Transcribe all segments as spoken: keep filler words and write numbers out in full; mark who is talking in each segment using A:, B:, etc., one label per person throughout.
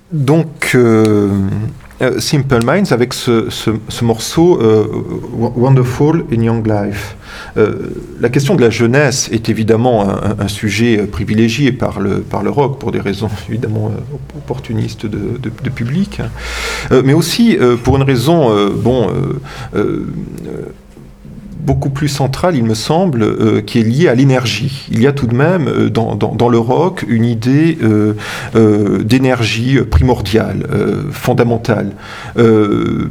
A: donc, euh, Simple Minds avec ce, ce, ce morceau euh, Wonderful in Young Life. Euh, la question de la jeunesse est évidemment un, un sujet privilégié par le, par le rock pour des raisons évidemment opportunistes de, de, de public, euh, mais aussi euh, pour une raison euh, bon, euh, euh, beaucoup plus centrale, il me semble, euh, qui est liée à l'énergie. Il y a tout de même euh, dans, dans, dans le rock une idée euh, euh, d'énergie primordiale, euh, fondamentale. Euh,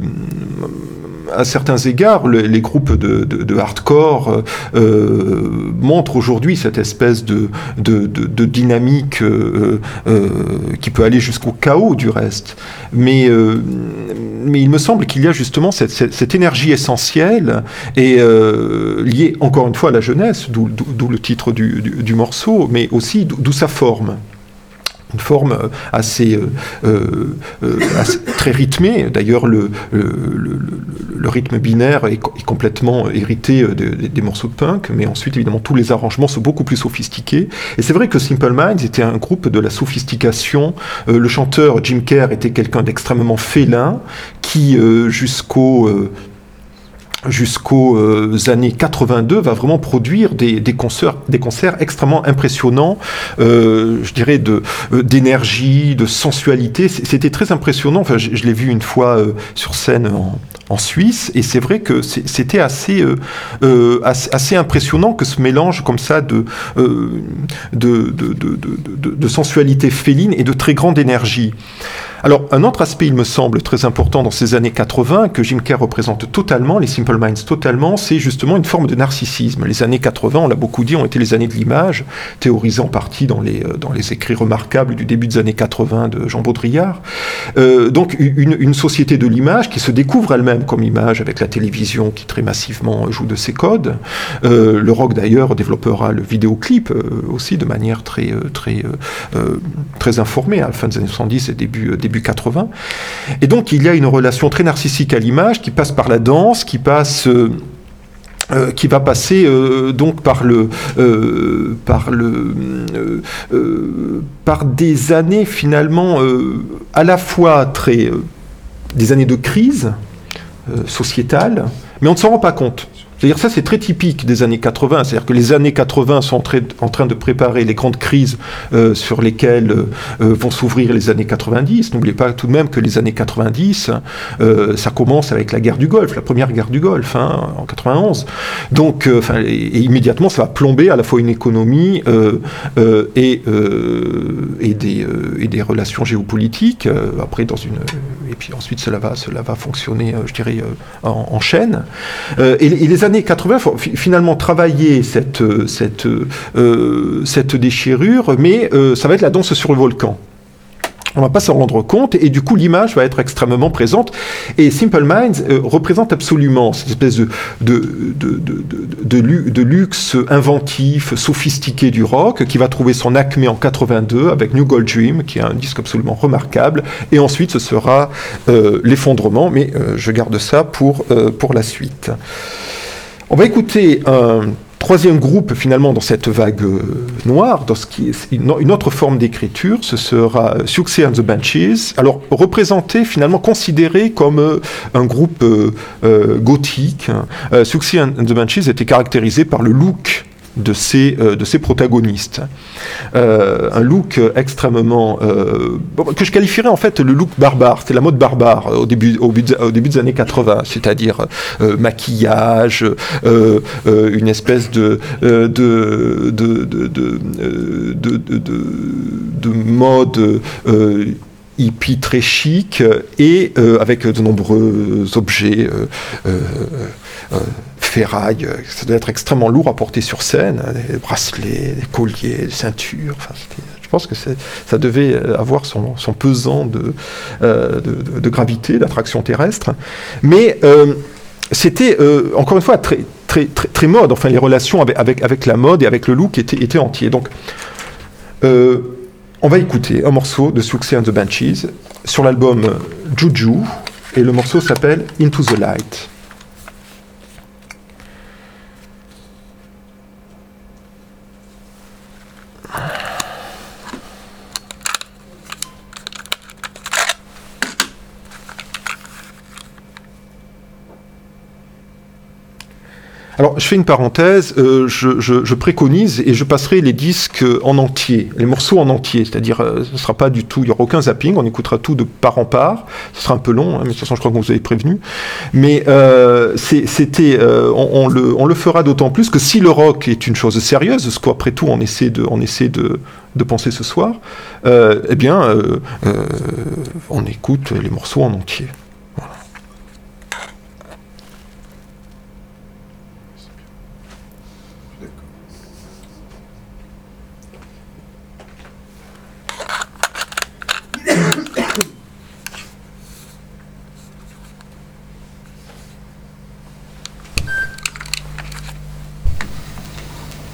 A: à certains égards, le, les groupes de, de, de hardcore euh, montrent aujourd'hui cette espèce de, de, de, de dynamique euh, euh, qui peut aller jusqu'au chaos du reste. Mais, euh, mais il me semble qu'il y a justement cette, cette, cette énergie essentielle et euh, liée encore une fois à la jeunesse, d'où, d'où le titre du, du, du morceau, mais aussi d'où sa forme. Une forme assez, euh, euh, assez très rythmée. D'ailleurs, le, le, le, le rythme binaire est, est complètement hérité de, de, des morceaux de punk, mais ensuite, évidemment, tous les arrangements sont beaucoup plus sophistiqués. Et c'est vrai que Simple Minds était un groupe de la sophistication. Euh, le chanteur Jim Kerr était quelqu'un d'extrêmement félin, qui, euh, jusqu'au... Euh, jusqu'aux euh, années quatre-vingt-deux, va vraiment produire des, des, concerts, des concerts extrêmement impressionnants, euh, je dirais, de, euh, d'énergie, de sensualité. C'était très impressionnant. Enfin, je, je l'ai vu une fois euh, sur scène en, en Suisse, et c'est vrai que c'était assez, euh, euh, assez, assez impressionnant que ce mélange comme ça de, euh, de, de, de, de, de, de sensualité féline et de très grande énergie. Alors, un autre aspect, il me semble, très important dans ces années quatre-vingts, que Jim Kerr représente totalement, les Simple Minds totalement, c'est justement une forme de narcissisme. Les années quatre-vingts, on l'a beaucoup dit, ont été les années de l'image, théorisées en partie dans les, dans les écrits remarquables du début des années quatre-vingts de Jean Baudrillard. Euh, donc, une, une société de l'image qui se découvre elle-même comme image avec la télévision qui très massivement joue de ses codes. Euh, le rock, d'ailleurs, développera le vidéoclip euh, aussi de manière très, très, euh, très informée à la fin des années soixante-dix et début, début début quatre-vingts. Et donc, il y a une relation très narcissique à l'image qui passe par la danse, qui passe... Euh, Euh, qui va passer euh, donc par le euh, par le euh, euh, par des années finalement euh, à la fois très euh, des années de crise euh, sociétale, mais on ne s'en rend pas compte. C'est-à-dire ça, c'est très typique des années quatre-vingts. C'est-à-dire que les années quatre-vingts sont en, tra- en train de préparer les grandes crises euh, sur lesquelles euh, vont s'ouvrir les années quatre-vingt-dix. N'oubliez pas tout de même que les années quatre-vingt-dix, euh, ça commence avec la guerre du Golfe, la première guerre du Golfe, hein, en quatre-vingt-onze. Donc, euh, et, et immédiatement, ça va plomber à la fois une économie euh, euh, et, euh, et, des, euh, et des relations géopolitiques. Euh, après, dans une, et puis ensuite, cela va, cela va fonctionner, euh, je dirais, euh, en, en chaîne. Euh, et, et les années quatre-vingts, il faut finalement travailler cette, cette, euh, cette déchirure, mais euh, ça va être la danse sur le volcan. On ne va pas s'en rendre compte, et du coup l'image va être extrêmement présente. Et Simple Minds euh, représente absolument cette espèce de, de, de, de, de, de, de luxe inventif, sophistiqué du rock, qui va trouver son acmé en quatre-vingt-deux avec New Gold Dream, qui est un disque absolument remarquable. Et ensuite ce sera euh, l'effondrement, mais euh, je garde ça pour, euh, pour la suite. On va écouter un troisième groupe finalement dans cette vague euh, noire, dans ce qui est une, une autre forme d'écriture, ce sera Siouxsie and the Banshees, alors représenté finalement, considéré comme euh, un groupe euh, euh, gothique. Euh, Siouxsie and the Banshees était caractérisé par le look de ses, euh, de ses protagonistes. Euh, un look extrêmement... Euh, que je qualifierais en fait le look barbare. C'était la mode barbare au début, au début, au début des années quatre-vingts, c'est-à-dire euh, maquillage, euh, euh, une espèce de, euh, de, de, de, de, de, de, de, de mode... Euh, hippie très chic et euh, avec de nombreux objets euh, euh, euh, ferraille, ça doit être extrêmement lourd à porter sur scène, des bracelets, des colliers, des ceintures, enfin, je pense que c'est, ça devait avoir son, son pesant de, euh, de, de, de gravité, d'attraction terrestre, mais euh, c'était euh, encore une fois très, très, très, très mode, enfin les relations avec, avec, avec la mode et avec le look étaient, étaient entiers. Donc euh, on va écouter un morceau de Siouxsie and the Banshees sur l'album Juju, et le morceau s'appelle Into the Light. Alors, je fais une parenthèse, euh, je, je, je préconise et je passerai les disques en entier, les morceaux en entier, c'est-à-dire euh, ce ne sera pas du tout, il n'y aura aucun zapping, on écoutera tout de part en part, ce sera un peu long, hein, mais de toute façon je crois que vous avez prévenu, mais euh, c'est, c'était, euh, on, on, le, on le fera d'autant plus que si le rock est une chose sérieuse, ce qu'après tout on essaie de, on essaie de, de penser ce soir, euh, eh bien euh, euh, on écoute les morceaux en entier.